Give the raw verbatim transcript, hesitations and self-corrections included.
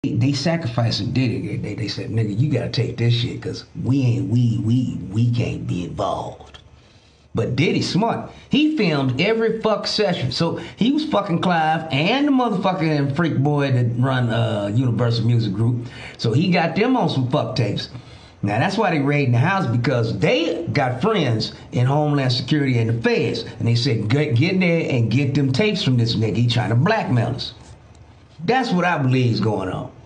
They sacrificing Diddy. They, they said, nigga, you gotta take this shit because we ain't, we, we, we can't be involved. But Diddy smart. He filmed every fuck session. So he was fucking Clive and the motherfucking freak boy that run uh, Universal Music Group. So he got them on some fuck tapes. Now that's why they raiding the house, because they got friends in Homeland Security and the feds. And they said, get, get in there and get them tapes from this nigga. He trying to blackmail us. That's what I believe is going on.